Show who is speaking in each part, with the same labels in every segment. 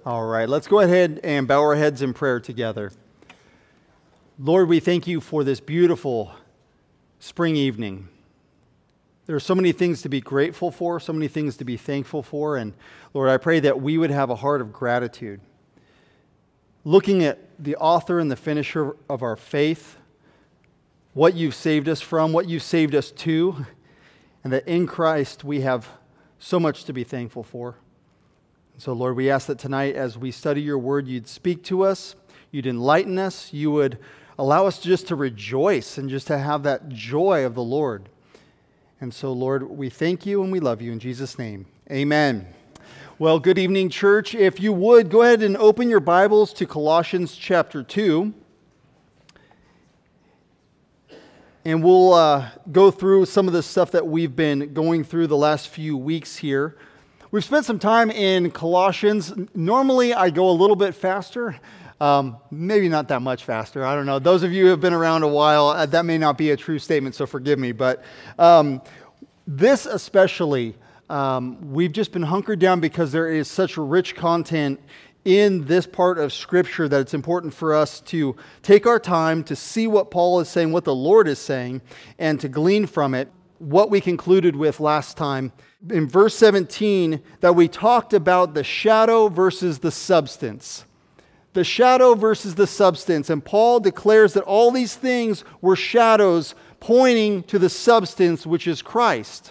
Speaker 1: All right, let's go ahead and bow our heads in prayer together. Lord, we thank you for this beautiful spring evening. There are so many things to be grateful for, so many things to be thankful for, and Lord, I pray that we would have a heart of gratitude. Looking at the author and the finisher of our faith, what you've saved us from, what you've saved us to, and that in Christ we have so much to be thankful for. So, Lord, we ask that tonight as we study your word, you'd speak to us, you'd enlighten us, you would allow us just to rejoice and just to have that joy of the Lord. And so, Lord, we thank you and we love you in Jesus' name. Amen. Well, good evening, church. If you would, go ahead and open your Bibles to Colossians chapter 2. And we'll go through some of the stuff that we've been going through the last few weeks here. We've spent some time in Colossians. Normally, I go a little bit faster. Maybe not that much faster. I don't know. Those of you who have been around a while, that may not be a true statement, so forgive me. But this especially, we've just been hunkered down because there is such rich content in this part of Scripture that it's important for us to take our time to see what Paul is saying, what the Lord is saying, and to glean from it what we concluded with last time. In verse 17, that we talked about the shadow versus the substance. The shadow versus the substance. And Paul declares that all these things were shadows pointing to the substance, which is Christ.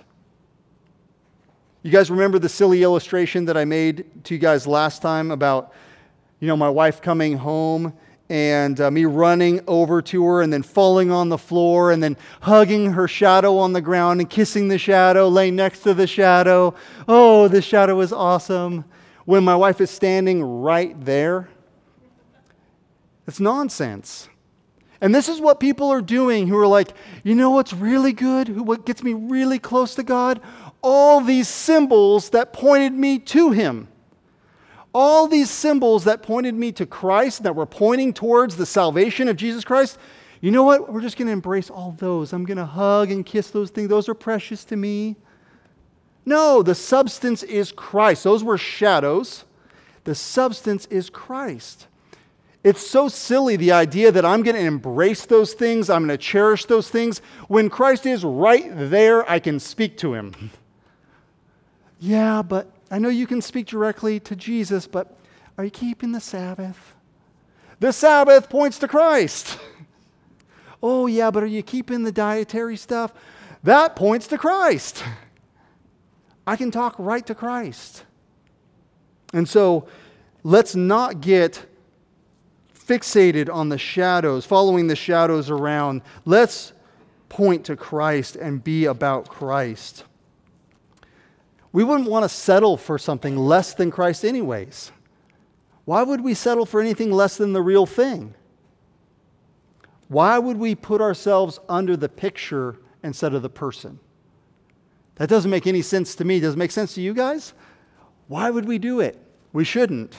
Speaker 1: You guys remember the silly illustration that I made to you guys last time about, my wife coming home and me running over to her and then falling on the floor and then hugging her shadow on the ground and kissing the shadow, laying next to the shadow. Oh, this shadow is awesome. When my wife is standing right there. It's nonsense. And this is what people are doing who are like, you know what's really good? What gets me really close to God? All these symbols that pointed me to Him. All these symbols that pointed me to Christ, that were pointing towards the salvation of Jesus Christ. You know what? We're just going to embrace all those. I'm going to hug and kiss those things. Those are precious to me. No, the substance is Christ. Those were shadows. The substance is Christ. It's so silly, the idea that I'm going to embrace those things, I'm going to cherish those things. When Christ is right there, I can speak to Him. Yeah, but I know you can speak directly to Jesus, but are you keeping the Sabbath? The Sabbath points to Christ. Oh, yeah, but are you keeping the dietary stuff? That points to Christ. I can talk right to Christ. And so, let's not get fixated on the shadows, following the shadows around. Let's point to Christ and be about Christ. We wouldn't want to settle for something less than Christ anyways. Why would we settle for anything less than the real thing? Why would we put ourselves under the picture instead of the person? That doesn't make any sense to me. Does it make sense to you guys? Why would we do it? We shouldn't.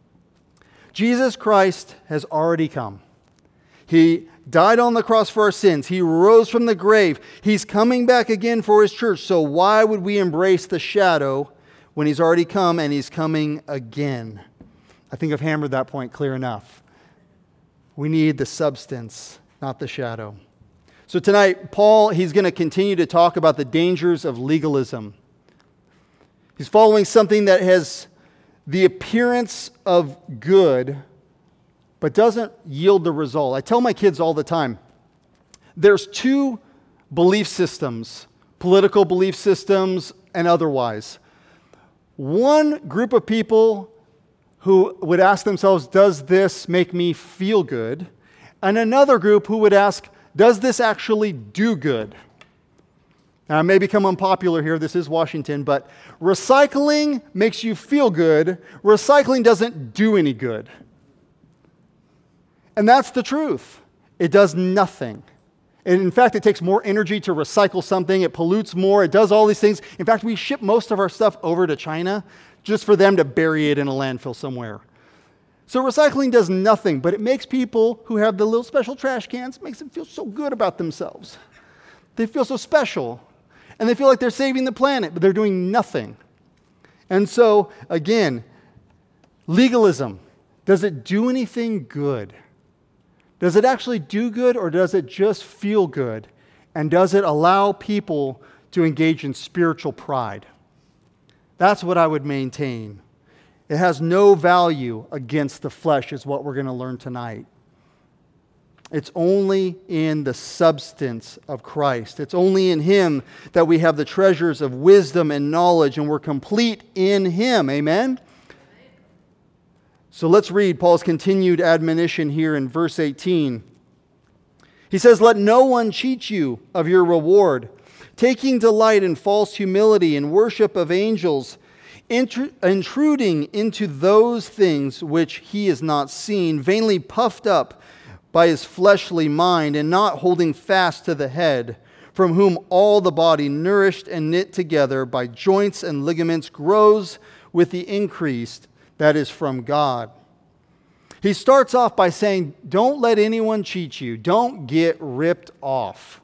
Speaker 1: Jesus Christ has already come. He died on the cross for our sins. He rose from the grave. He's coming back again for His church. So why would we embrace the shadow when He's already come and He's coming again? I think I've hammered that point clear enough. We need the substance, not the shadow. So tonight, Paul, he's going to continue to talk about the dangers of legalism. He's following something that has the appearance of good, but doesn't yield the result. I tell my kids all the time, there's two belief systems, political belief systems and otherwise. One group of people who would ask themselves, does this make me feel good? And another group who would ask, does this actually do good? Now, I may become unpopular here. This is Washington, but recycling makes you feel good. Recycling doesn't do any good. And that's the truth. It does nothing. And in fact, it takes more energy to recycle something. It pollutes more. It does all these things. In fact, we ship most of our stuff over to China just for them to bury it in a landfill somewhere. So recycling does nothing, but it makes people who have the little special trash cans, makes them feel so good about themselves. They feel so special. And they feel like they're saving the planet, but they're doing nothing. And so, again, Legalism, does it do anything good? Does it actually do good, or does it just feel good? And does it allow people to engage in spiritual pride? That's what I would maintain. It has no value against the flesh, is what we're going to learn tonight. It's only in the substance of Christ. It's only in Him that we have the treasures of wisdom and knowledge, and we're complete in Him. Amen? So let's read Paul's continued admonition here in verse 18. He says, "Let no one cheat you of your reward, taking delight in false humility and worship of angels, intruding into those things which he is not seen, vainly puffed up by his fleshly mind, and not holding fast to the head, from whom all the body, nourished and knit together by joints and ligaments, grows with the increase that is from God." He starts off by saying, don't let anyone cheat you. Don't get ripped off.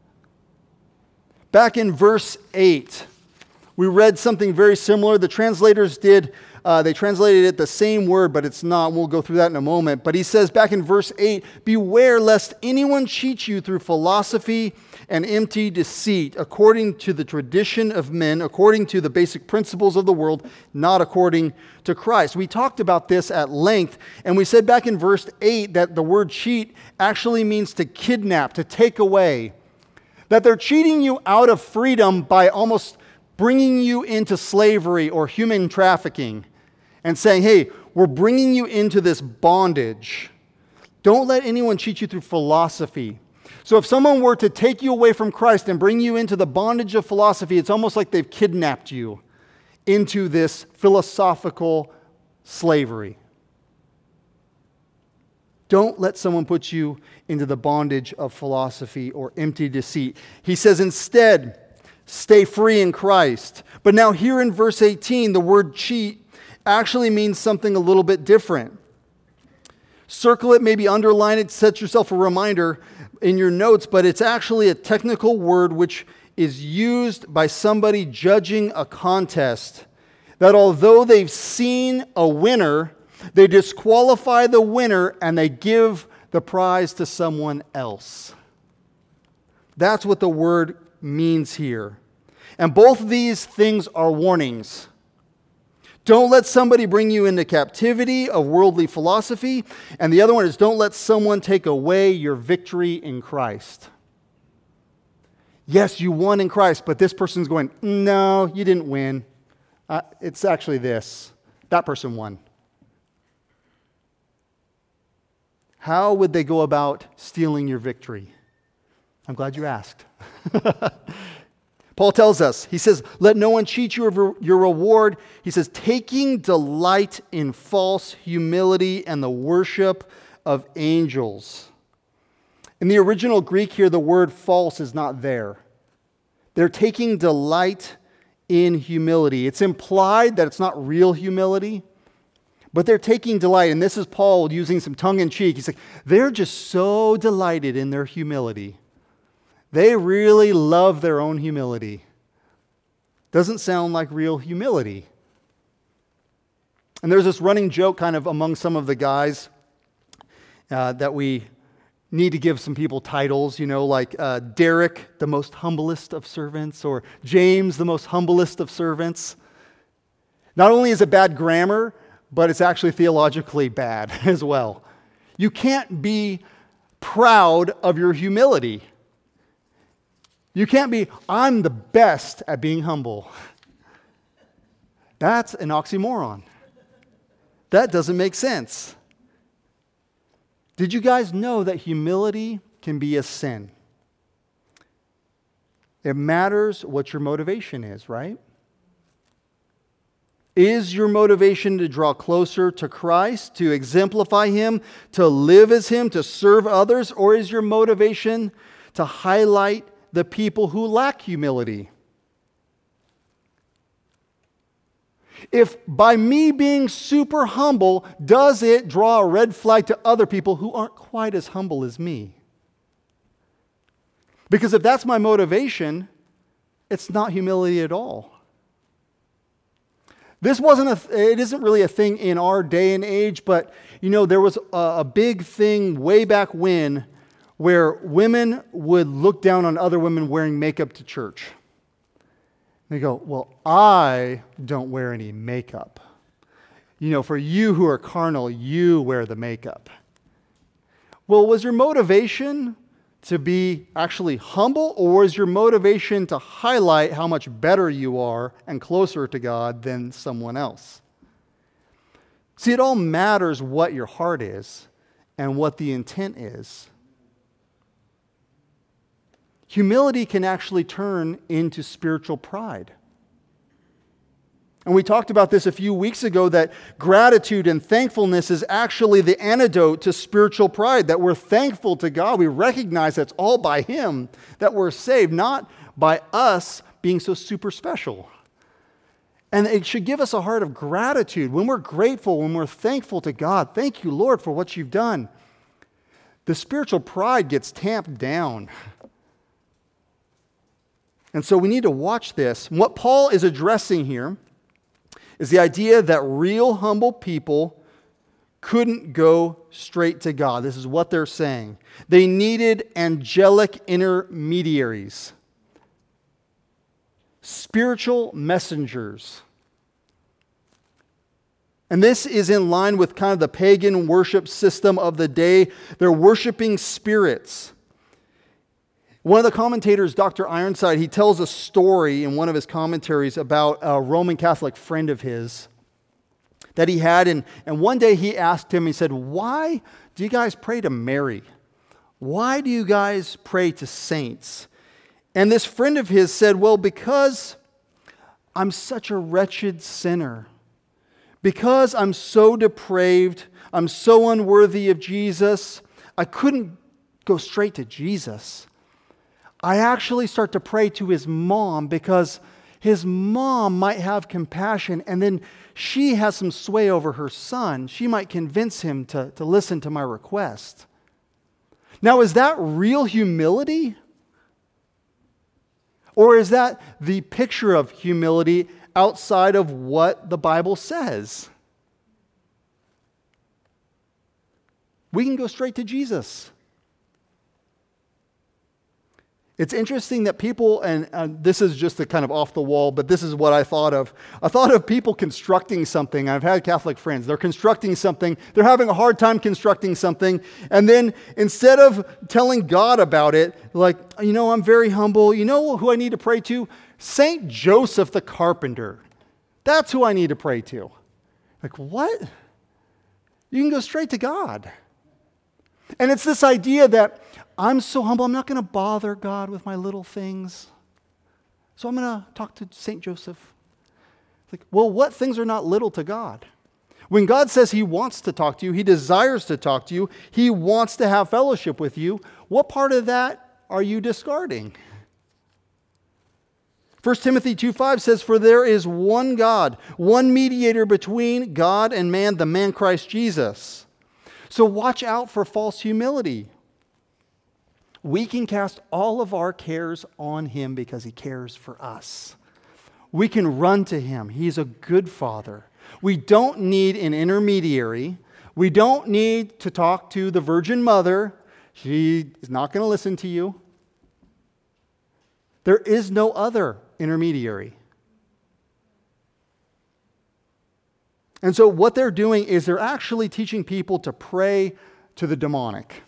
Speaker 1: Back in verse 8, we read something very similar. The translators did, they translated it the same word, but it's not. We'll go through that in a moment. But he says back in verse 8, "Beware lest anyone cheat you through philosophy and empty deceit, according to the tradition of men, according to the basic principles of the world, not according to Christ." We talked about this at length, and we said back in verse 8 that the word cheat actually means to kidnap, to take away. That they're cheating you out of freedom by almost bringing you into slavery or human trafficking and saying, hey, we're bringing you into this bondage. Don't let anyone cheat you through philosophy. So if someone were to take you away from Christ and bring you into the bondage of philosophy, it's almost like they've kidnapped you into this philosophical slavery. Don't let someone put you into the bondage of philosophy or empty deceit. He says instead, stay free in Christ. But now here in verse 18, the word cheat actually means something a little bit different. Circle it, maybe underline it, set yourself a reminder in your notes, but it's actually a technical word which is used by somebody judging a contest. That although they've seen a winner, they disqualify the winner and they give the prize to someone else. That's what the word means here. And both of these things are warnings. Don't let somebody bring you into captivity of worldly philosophy. And the other one is don't let someone take away your victory in Christ. Yes, you won in Christ, but this person's going, no, you didn't win. It's actually this. That person won. How would they go about stealing your victory? I'm glad you asked. Paul tells us, he says, let no one cheat you of your reward. He says, taking delight in false humility and the worship of angels. In the original Greek here, the word false is not there. They're taking delight in humility. It's implied that it's not real humility, but they're taking delight. And this is Paul using some tongue-in-cheek. He's like, they're just so delighted in their humility. They really love their own humility. Doesn't sound like real humility. And there's this running joke kind of among some of the guys that we need to give some people titles, like Derek, the most humblest of servants, or James, the most humblest of servants. Not only is it bad grammar, but it's actually theologically bad as well. You can't be proud of your humility. You can't be, I'm the best at being humble. That's an oxymoron. That doesn't make sense. Did you guys know that humility can be a sin? It matters what your motivation is, right? Is your motivation to draw closer to Christ, to exemplify Him, to live as Him, to serve others, or is your motivation to highlight the people who lack humility? If by me being super humble, does it draw a red flag to other people who aren't quite as humble as me? Because if that's my motivation, it's not humility at all. It isn't really a thing in our day and age, but there was a big thing way back when where women would look down on other women wearing makeup to church. They go, well, I don't wear any makeup. For you who are carnal, you wear the makeup. Well, was your motivation to be actually humble, or was your motivation to highlight how much better you are and closer to God than someone else? See, it all matters what your heart is and what the intent is. Humility can actually turn into spiritual pride. And we talked about this a few weeks ago, that gratitude and thankfulness is actually the antidote to spiritual pride, that we're thankful to God. We recognize that's all by Him that we're saved, not by us being so super special. And it should give us a heart of gratitude. When we're grateful, when we're thankful to God, thank you, Lord, for what you've done, the spiritual pride gets tamped down. And so we need to watch this. And what Paul is addressing here is the idea that real humble people couldn't go straight to God. This is what they're saying. They needed angelic intermediaries, spiritual messengers. And this is in line with kind of the pagan worship system of the day. They're worshiping spirits. One of the commentators, Dr. Ironside, he tells a story in one of his commentaries about a Roman Catholic friend of his that he had. And one day he asked him, he said, why do you guys pray to Mary? Why do you guys pray to saints? And this friend of his said, well, because I'm such a wretched sinner. Because I'm so depraved, I'm so unworthy of Jesus, I couldn't go straight to Jesus. I actually start to pray to his mom because his mom might have compassion, and then she has some sway over her son. She might convince him to listen to my request. Now, is that real humility? Or is that the picture of humility outside of what the Bible says? We can go straight to Jesus. It's interesting that people, and this is just a kind of off the wall, but this is what I thought of. I thought of people constructing something. I've had Catholic friends. They're constructing something. They're having a hard time constructing something. And then instead of telling God about it, like, I'm very humble. You know who I need to pray to? Saint Joseph the carpenter. That's who I need to pray to. Like, what? You can go straight to God. And it's this idea that I'm so humble, I'm not going to bother God with my little things. So I'm going to talk to St. Joseph. It's like, well, what things are not little to God? When God says He wants to talk to you, He desires to talk to you, He wants to have fellowship with you, what part of that are you discarding? 1 Timothy 2:5 says, for there is one God, one mediator between God and man, the man Christ Jesus. So watch out for false humility. We can cast all of our cares on Him because He cares for us. We can run to Him. He's a good Father. We don't need an intermediary. We don't need to talk to the Virgin Mother. She is not going to listen to you. There is no other intermediary. And so what they're doing is they're actually teaching people to pray to the demonic.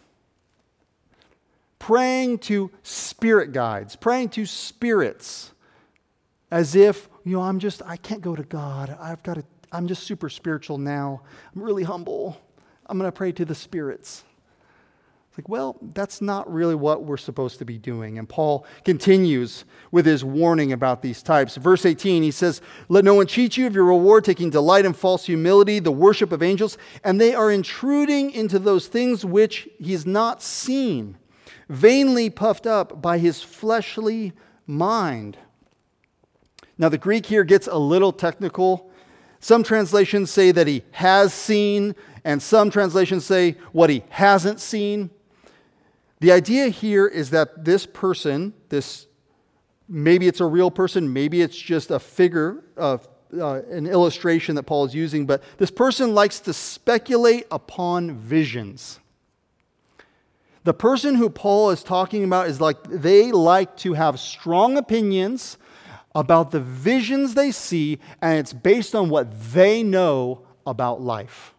Speaker 1: Praying to spirit guides, praying to spirits, as if, I can't go to God. I'm just super spiritual now. I'm really humble. I'm going to pray to the spirits. It's like, well, that's not really what we're supposed to be doing. And Paul continues with his warning about these types. Verse 18, he says, let no one cheat you of your reward, taking delight in false humility, the worship of angels, and they are intruding into those things which he has not seen, vainly puffed up by his fleshly mind. Now, the Greek here gets a little technical. Some translations say that he has seen, and some translations say what he hasn't seen. The idea here is that this person, maybe it's a real person, maybe it's just a figure, an illustration that Paul is using, but this person likes to speculate upon visions. The person who Paul is talking about is like, they like to have strong opinions about the visions they see, and it's based on what they know about life.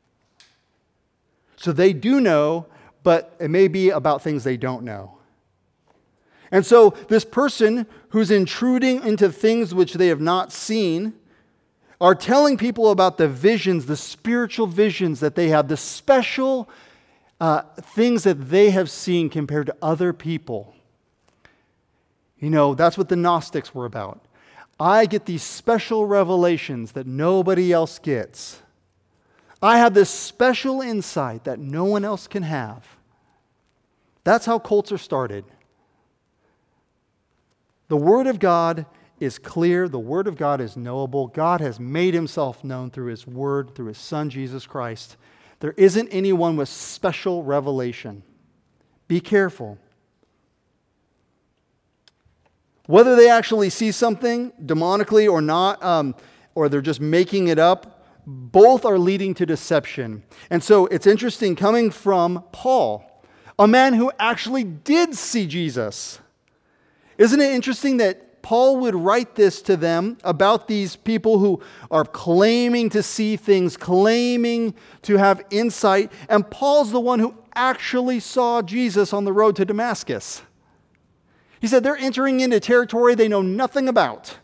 Speaker 1: So they do know, but it may be about things they don't know. And so this person who's intruding into things which they have not seen are telling people about the visions, the spiritual visions that they have, the special things that they have seen compared to other people. You know, that's what the Gnostics were about. I get these special revelations that nobody else gets. I have this special insight that no one else can have. That's how cults are started. The Word of God is clear. The Word of God is knowable. God has made Himself known through His Word, through His Son, Jesus Christ. There isn't anyone with special revelation. Be careful. Whether they actually see something demonically or not, or they're just making it up, both are leading to deception. And so it's interesting coming from Paul, a man who actually did see Jesus. Isn't it interesting that Paul would write this to them about these people who are claiming to see things, claiming to have insight, and Paul's the one who actually saw Jesus on the road to Damascus. He said they're entering into territory they know nothing about.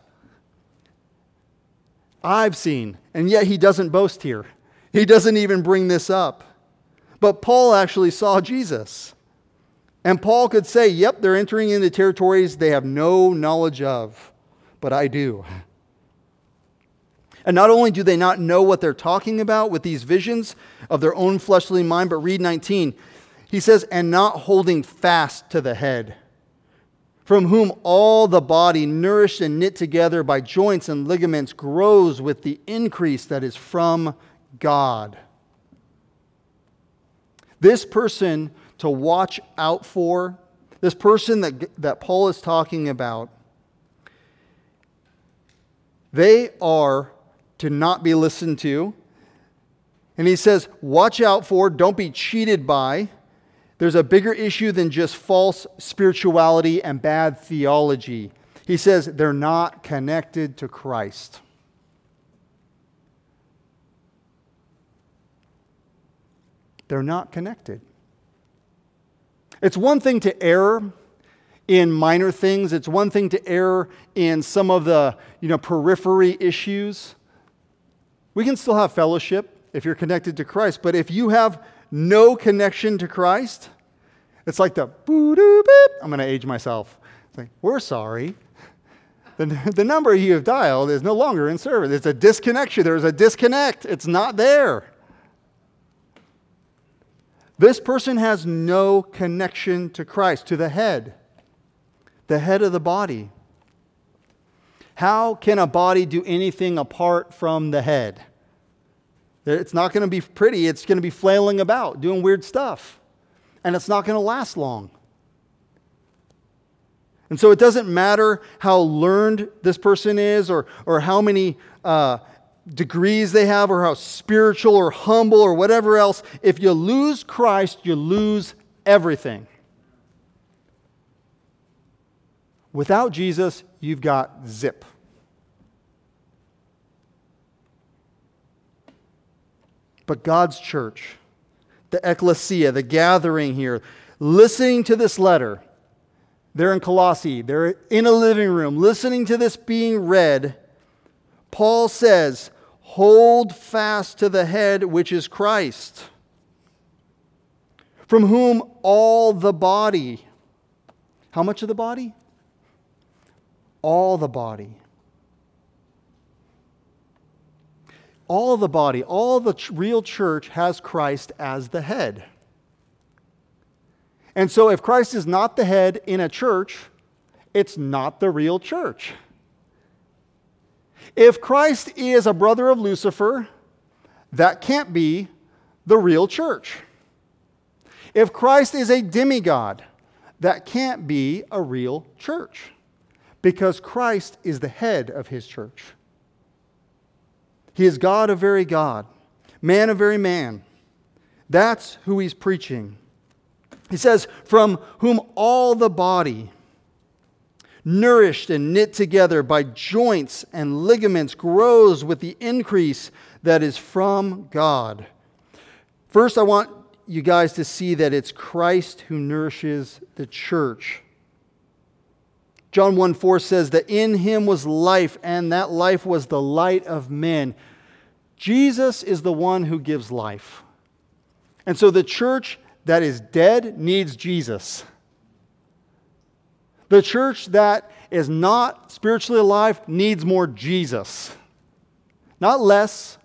Speaker 1: I've seen, and yet he doesn't boast here. He doesn't even bring this up. But Paul actually saw Jesus. And Paul could say, yep, they're entering into territories they have no knowledge of, but I do. And not only do they not know what they're talking about with these visions of their own fleshly mind, but read 19. He says, and not holding fast to the head, from whom all the body, nourished and knit together by joints and ligaments, grows with the increase that is from God. This person to watch out for, this person that Paul is talking about, they are to not be listened to. And he says, watch out for, don't be cheated by. There's a bigger issue than just false spirituality and bad theology. He says they're not connected to Christ. They're not connected. It's one thing to err in minor things. It's one thing to err in some of the, periphery issues. We can still have fellowship if you're connected to Christ. But if you have no connection to Christ, it's like the boo-doo-beep. I'm going to age myself. It's like, we're sorry. The number you have dialed is no longer in service. It's a disconnection. There's a disconnect. It's not there. This person has no connection to Christ, to the head of the body. How can a body do anything apart from the head? It's not going to be pretty. It's going to be flailing about, doing weird stuff. And it's not going to last long. And so it doesn't matter how learned this person is or how many degrees they have or how spiritual or humble or whatever else. If you lose Christ, you lose everything. Without Jesus, you've got zip. But God's church, the ecclesia, the gathering here, listening to this letter, they're in Colossae, they're in a living room, listening to this being read. Paul says, hold fast to the head, which is Christ, from whom all the body, how much of the body? All the body. All the body, all the real church has Christ as the head. And so if Christ is not the head in a church, it's not the real church. If Christ is a brother of Lucifer, that can't be the real church. If Christ is a demigod, that can't be a real church, because Christ is the head of his church. He is God of very God, man of very man. That's who he's preaching. He says, from whom all the body, nourished and knit together by joints and ligaments, grows with the increase that is from God. First, I want you guys to see that it's Christ who nourishes the church. John 1:4 says that in him was life, and that life was the light of men. Jesus is the one who gives life. And so the church that is dead needs Jesus. The church that is not spiritually alive needs more Jesus, not less.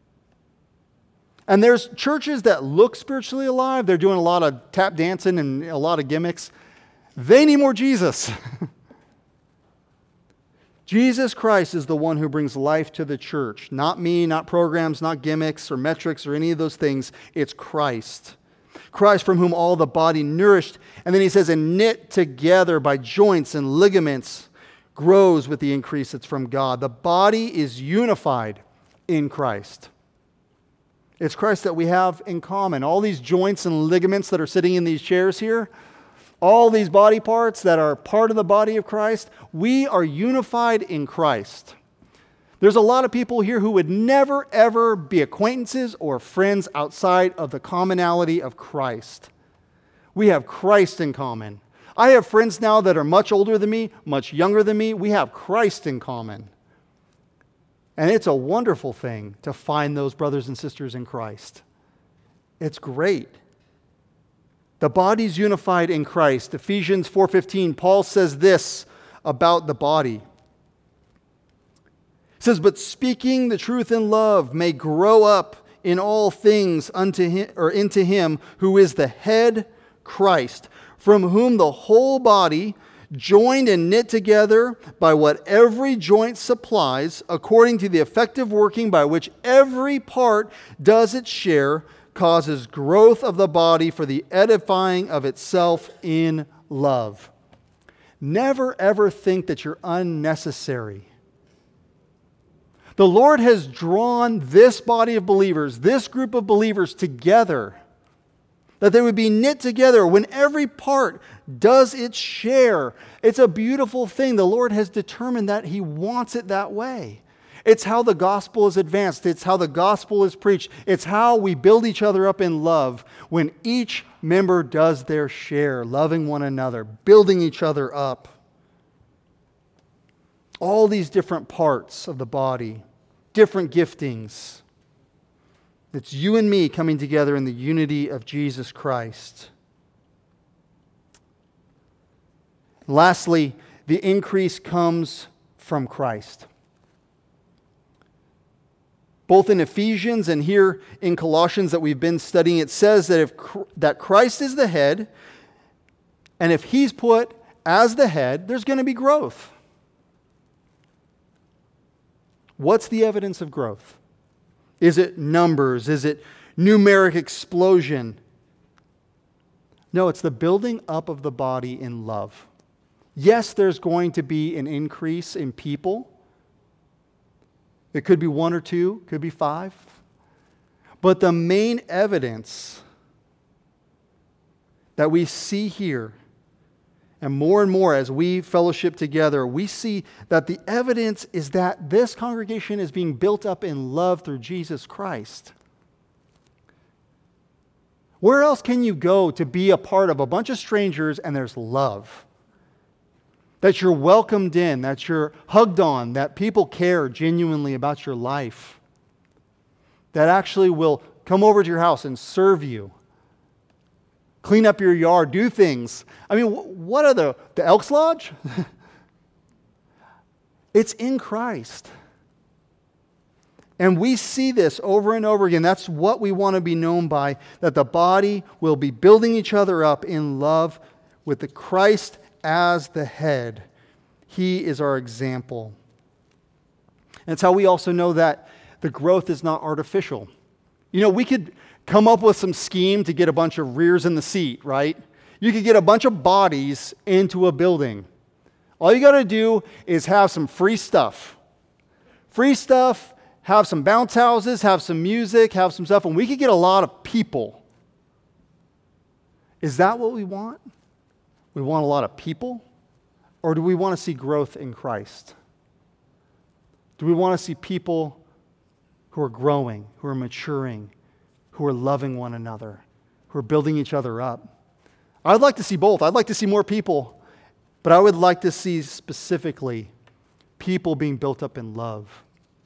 Speaker 1: And there's churches that look spiritually alive. They're doing a lot of tap dancing and a lot of gimmicks. They need more Jesus. Jesus Christ is the one who brings life to the church. Not me, not programs, not gimmicks or metrics or any of those things. It's Christ. Christ from whom all the body nourished. And then he says, and knit together by joints and ligaments, grows with the increase that's from God. The body is unified in Christ. It's Christ that we have in common. All these joints and ligaments that are sitting in these chairs here, all these body parts that are part of the body of Christ, we are unified in Christ. There's a lot of people here who would never, ever be acquaintances or friends outside of the commonality of Christ. We have Christ in common. I have friends now that are much older than me, much younger than me. We have Christ in common. And it's a wonderful thing to find those brothers and sisters in Christ. It's great. The body's unified in Christ. Ephesians 4:15, Paul says this about the body. It says, but speaking the truth in love may grow up in all things unto him, or into him who is the head, Christ, from whom the whole body, joined and knit together by what every joint supplies, according to the effective working by which every part does its share, causes growth of the body for the edifying of itself in love. Never ever think that you're unnecessary. The Lord has drawn this body of believers, this group of believers together, that they would be knit together when every part does its share. It's a beautiful thing. The Lord has determined that He wants it that way. It's how the gospel is advanced. It's how the gospel is preached. It's how we build each other up in love when each member does their share, loving one another, building each other up. All these different parts of the body, different giftings. It's you and me coming together in the unity of Jesus Christ. Lastly, the increase comes from Christ. Both in Ephesians and here in Colossians that we've been studying, it says that Christ is the head, and if He's put as the head, there's going to be growth. What's the evidence of growth? Is it numbers? Is it numeric explosion? No, it's the building up of the body in love. Yes, there's going to be an increase in people. It could be 1 or 2, could be 5. But the main evidence that we see here, and more as we fellowship together, we see that the evidence is that this congregation is being built up in love through Jesus Christ. Where else can you go to be a part of a bunch of strangers and there's love? That you're welcomed in, that you're hugged on, that people care genuinely about your life, that actually will come over to your house and serve you, clean up your yard, do things. I mean, what are the Elks Lodge? It's in Christ. And we see this over and over again. That's what we want to be known by, that the body will be building each other up in love with the Christ as the head. He is our example. And it's how we also know that the growth is not artificial. You know, we could come up with some scheme to get a bunch of rears in the seat, right? You could get a bunch of bodies into a building. All you got to do is have some free stuff. Free stuff, have some bounce houses, have some music, have some stuff, and we could get a lot of people. Is that what we want? We want a lot of people? Or do we want to see growth in Christ? Do we want to see people who are growing, who are maturing, who are loving one another, who are building each other up? I'd like to see both. I'd like to see more people, but I would like to see specifically people being built up in love.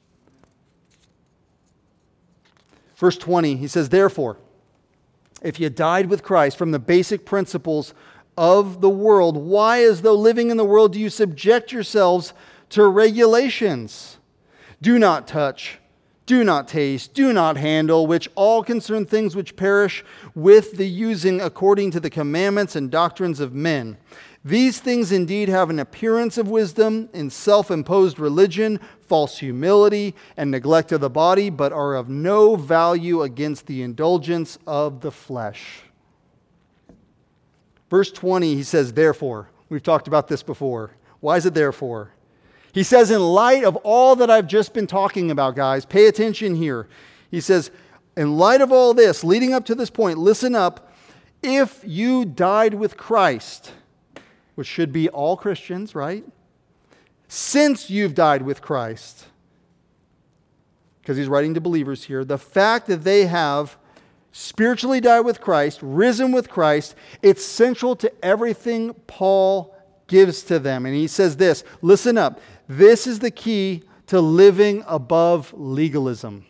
Speaker 1: Verse 20, he says, therefore, if you died with Christ from the basic principles of the world, why, as though living in the world, do you subject yourselves to regulations? Do not touch, do not taste, do not handle, which all concern things which perish with the using according to the commandments and doctrines of men. These things indeed have an appearance of wisdom in self-imposed religion, false humility, and neglect of the body, but are of no value against the indulgence of the flesh. Verse 20, he says, therefore. We've talked about this before. Why is it therefore? He says, in light of all that I've just been talking about, guys, pay attention here. He says, in light of all this, leading up to this point, listen up. If you died with Christ, which should be all Christians, right? Since you've died with Christ, because he's writing to believers here, the fact that they have spiritually died with Christ, risen with Christ, it's central to everything Paul gives to them. And he says this, listen up, this is the key to living above legalism.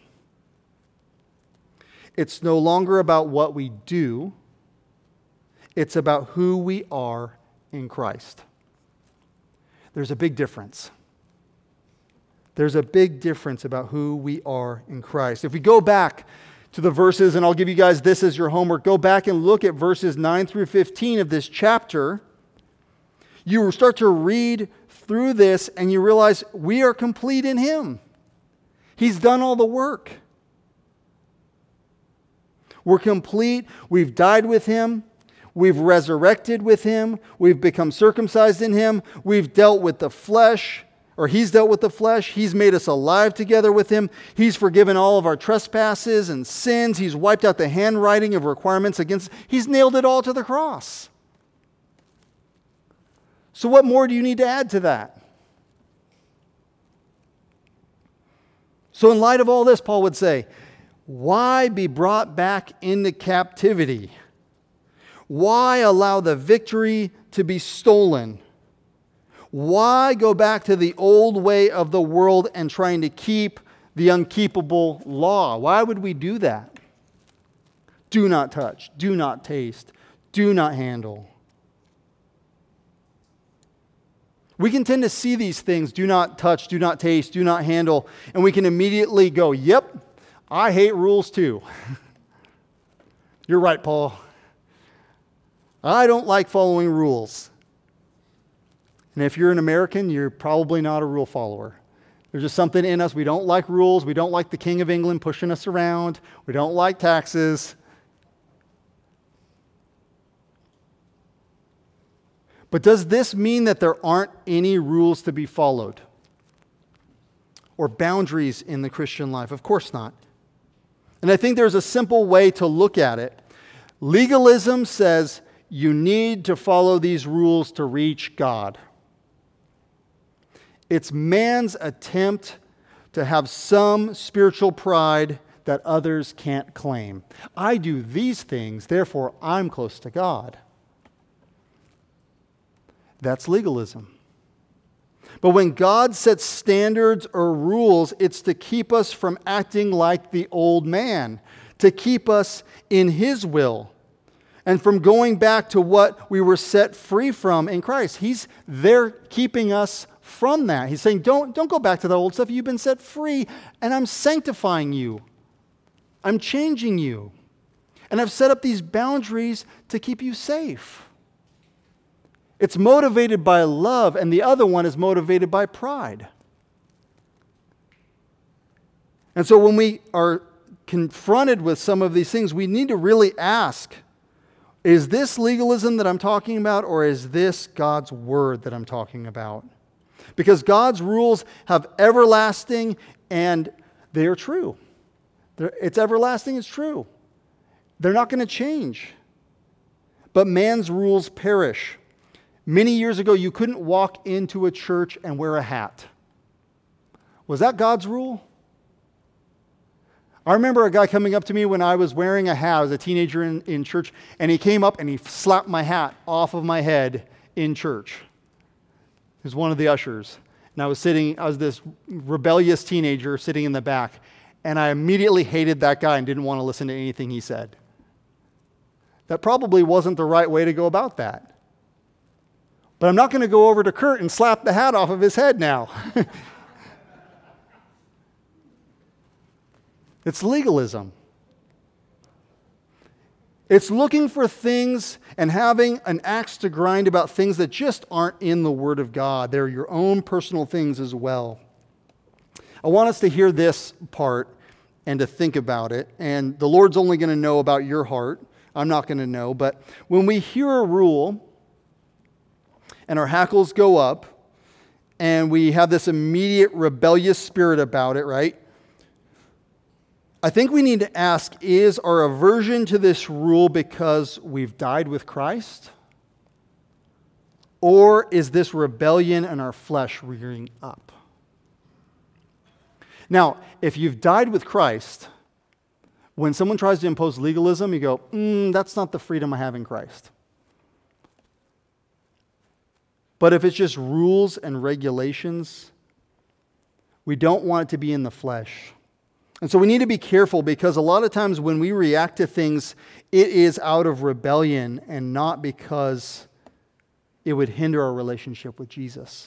Speaker 1: It's no longer about what we do, it's about who we are in Christ. There's a big difference. There's a big difference about who we are in Christ. If we go back to the verses, and I'll give you guys this as your homework, go back and look at verses 9 through 15 of this chapter. You will start to read through this and you realize we are complete in Him. He's done all the work. We're complete. We've died with Him. We've resurrected with Him. We've become circumcised in Him. We've dealt with the flesh, or He's dealt with the flesh. He's made us alive together with Him. He's forgiven all of our trespasses and sins. He's wiped out the handwriting of requirements against. He's nailed it all to the cross. So what more do you need to add to that? So in light of all this, Paul would say, why be brought back into captivity? Why allow the victory to be stolen? Why go back to the old way of the world and trying to keep the unkeepable law? Why would we do that? Do not touch, do not taste, do not handle. We can tend to see these things, do not touch, do not taste, do not handle, and we can immediately go, yep, I hate rules too. You're right, Paul. I don't like following rules. And if you're an American, you're probably not a rule follower. There's just something in us. We don't like rules. We don't like the King of England pushing us around. We don't like taxes. But does this mean that there aren't any rules to be followed? Or boundaries in the Christian life? Of course not. And I think there's a simple way to look at it. Legalism says you need to follow these rules to reach God. It's man's attempt to have some spiritual pride that others can't claim. I do these things, therefore I'm close to God. That's legalism. But when God sets standards or rules, it's to keep us from acting like the old man, to keep us in His will, and from going back to what we were set free from in Christ. He's there keeping us from that. He's saying, don't go back to the old stuff. You've been set free, and I'm sanctifying you. I'm changing you. And I've set up these boundaries to keep you safe. It's motivated by love, and the other one is motivated by pride. And so when we are confronted with some of these things, we need to really ask, is this legalism that I'm talking about, or is this God's word that I'm talking about? Because God's rules have everlasting and They are true. It's everlasting, it's true. They're not going to change. But man's rules perish. Many years ago, you couldn't walk into a church and wear a hat. Was that God's rule? I remember a guy coming up to me when I was wearing a hat. I was a teenager in church, and he came up and he slapped my hat off of my head in church. He was one of the ushers. And I was this rebellious teenager sitting in the back, and I immediately hated that guy and didn't want to listen to anything he said. That probably wasn't the right way to go about that. But I'm not going to go over to Kurt and slap the hat off of his head now. It's legalism. It's looking for things and having an axe to grind about things that just aren't in the Word of God. They're your own personal things as well. I want us to hear this part and to think about it. And the Lord's only going to know about your heart. I'm not going to know. But when we hear a rule and our hackles go up and we have this immediate rebellious spirit about it, right? I think we need to ask, is our aversion to this rule because we've died with Christ? Or is this rebellion in our flesh rearing up? Now, if you've died with Christ, when someone tries to impose legalism, you go, that's not the freedom I have in Christ. But if it's just rules and regulations, we don't want it to be in the flesh. And so we need to be careful, because a lot of times when we react to things, it is out of rebellion and not because it would hinder our relationship with Jesus.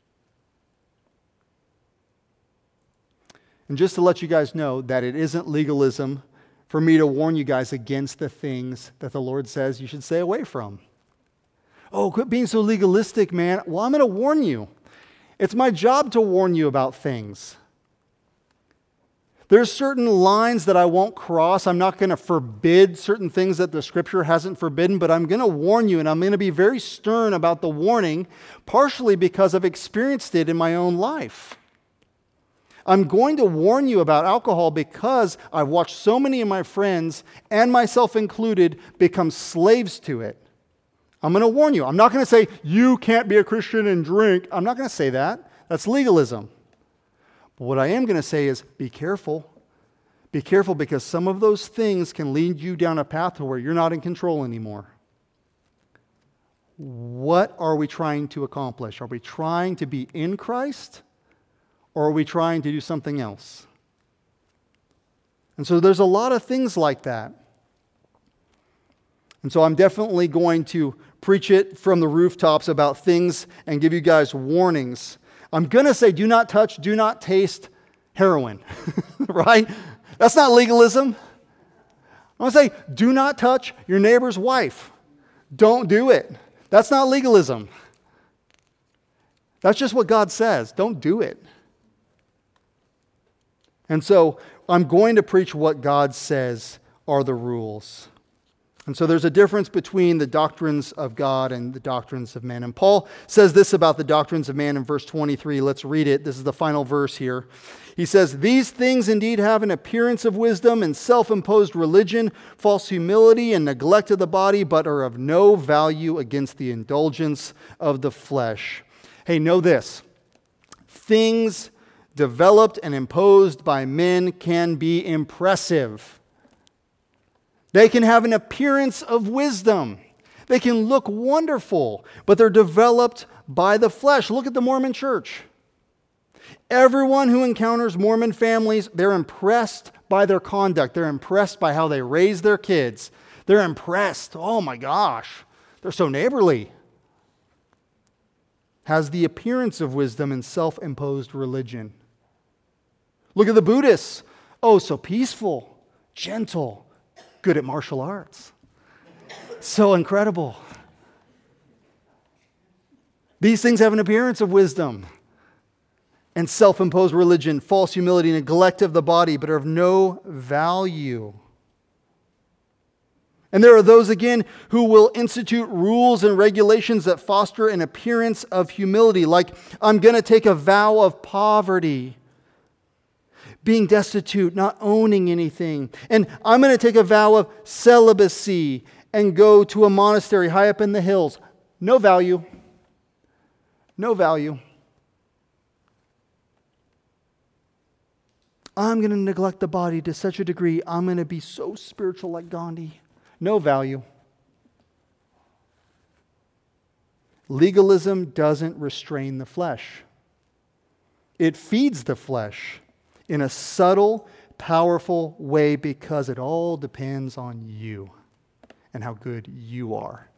Speaker 1: And just to let you guys know that it isn't legalism for me to warn you guys against the things that the Lord says you should stay away from. Oh, quit being so legalistic, man. Well, I'm going to warn you. It's my job to warn you about things. There's certain lines that I won't cross. I'm not going to forbid certain things that the Scripture hasn't forbidden, but I'm going to warn you, and I'm going to be very stern about the warning, partially because I've experienced it in my own life. I'm going to warn you about alcohol because I've watched so many of my friends, and myself included, become slaves to it. I'm going to warn you. I'm not going to say, you can't be a Christian and drink. I'm not going to say that. That's legalism. But what I am going to say is, be careful. Be careful, because some of those things can lead you down a path to where you're not in control anymore. What are we trying to accomplish? Are we trying to be in Christ, or are we trying to do something else? And so there's a lot of things like that. And so I'm definitely going to preach it from the rooftops about things and give you guys warnings. I'm going to say, do not touch, do not taste heroin, right? That's not legalism. I'm going to say, do not touch your neighbor's wife. Don't do it. That's not legalism. That's just what God says. Don't do it. And so I'm going to preach what God says are the rules. And so there's a difference between the doctrines of God and the doctrines of man. And Paul says this about the doctrines of man in verse 23. Let's read it. This is the final verse here. He says, "These things indeed have an appearance of wisdom and self-imposed religion, false humility and neglect of the body, but are of no value against the indulgence of the flesh." Hey, know this. Things developed and imposed by men can be impressive. They can have an appearance of wisdom. They can look wonderful, but they're developed by the flesh. Look at the Mormon Church. Everyone who encounters Mormon families, they're impressed by their conduct. They're impressed by how they raise their kids. They're impressed. Oh my gosh, they're so neighborly. Has the appearance of wisdom and self-imposed religion. Look at the Buddhists. Oh, so peaceful, gentle, good at martial arts. So incredible. These things have an appearance of wisdom and self-imposed religion, false humility, neglect of the body, but are of no value. And there are those, again, who will institute rules and regulations that foster an appearance of humility, like, I'm going to take a vow of poverty being destitute, not owning anything. And I'm going to take a vow of celibacy and go to a monastery high up in the hills. No value. No value. I'm going to neglect the body to such a degree, I'm going to be so spiritual like Gandhi. No value. Legalism doesn't restrain the flesh. It feeds the flesh in a subtle, powerful way because it all depends on you and how good you are.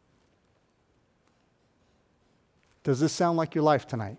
Speaker 1: Does this sound like your life tonight?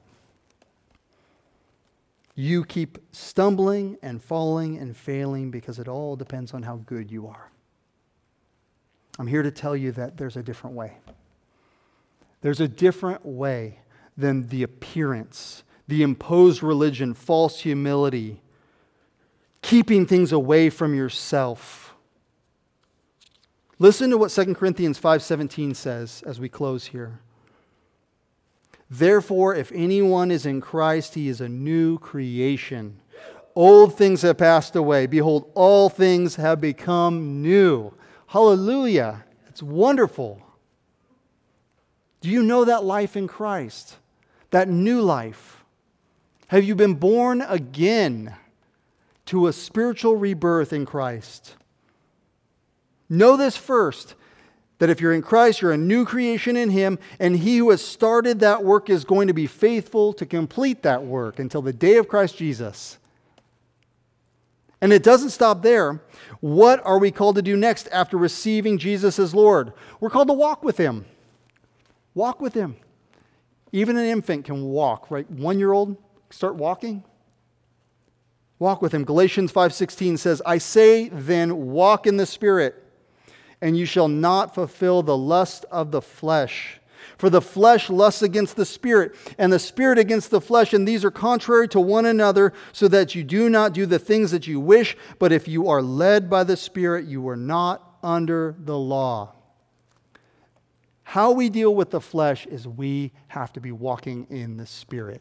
Speaker 1: You keep stumbling and falling and failing because it all depends on how good you are. I'm here to tell you that there's a different way. There's a different way than the appearance, the imposed religion, false humility, keeping things away from yourself. Listen to what 2 Corinthians 5:17 says as we close here. Therefore, if anyone is in Christ, he is a new creation. Old things have passed away. Behold, all things have become new. Hallelujah. It's wonderful. Do you know that life in Christ? That new life? Have you been born again to a spiritual rebirth in Christ? Know this first, that if you're in Christ, you're a new creation in Him, and He who has started that work is going to be faithful to complete that work until the day of Christ Jesus. And it doesn't stop there. What are we called to do next after receiving Jesus as Lord? We're called to walk with Him. Walk with Him. Even an infant can walk, right? 1-year-old, start walking. Walk with Him. Galatians 5:16 says, I say then, walk in the Spirit, and you shall not fulfill the lust of the flesh. For the flesh lusts against the Spirit, and the Spirit against the flesh, and these are contrary to one another, so that you do not do the things that you wish. But if you are led by the Spirit, you are not under the law. How we deal with the flesh is we have to be walking in the Spirit.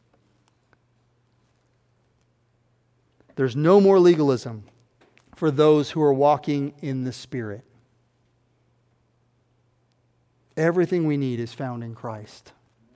Speaker 1: There's no more legalism for those who are walking in the Spirit. Everything we need is found in Christ.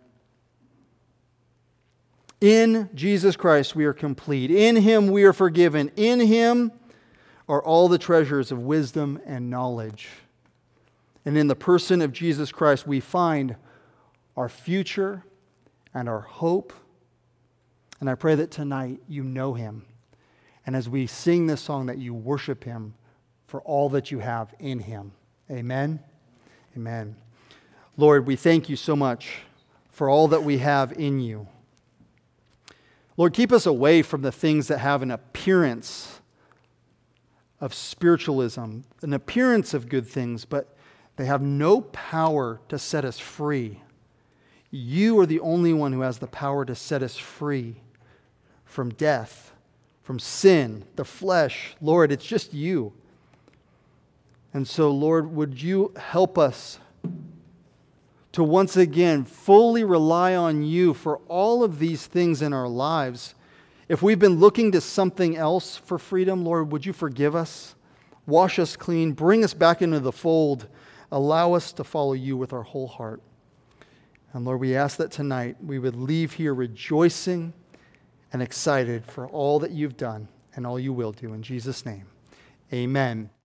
Speaker 1: In Jesus Christ we are complete. In Him we are forgiven. In Him are all the treasures of wisdom and knowledge. And in the person of Jesus Christ we find our future and our hope. And I pray that tonight you know Him. And as we sing this song, that you worship Him for all that you have in Him. Amen? Amen. Lord, we thank you so much for all that we have in you. Lord, keep us away from the things that have an appearance of spiritualism, an appearance of good things, but they have no power to set us free. You are the only one who has the power to set us free from death, from sin, the flesh. Lord, it's just you. And so, Lord, would you help us to once again fully rely on you for all of these things in our lives. If we've been looking to something else for freedom, Lord, would you forgive us? Wash us clean, bring us back into the fold, allow us to follow you with our whole heart. And Lord, we ask that tonight we would leave here rejoicing and excited for all that you've done and all you will do. In Jesus' name, amen.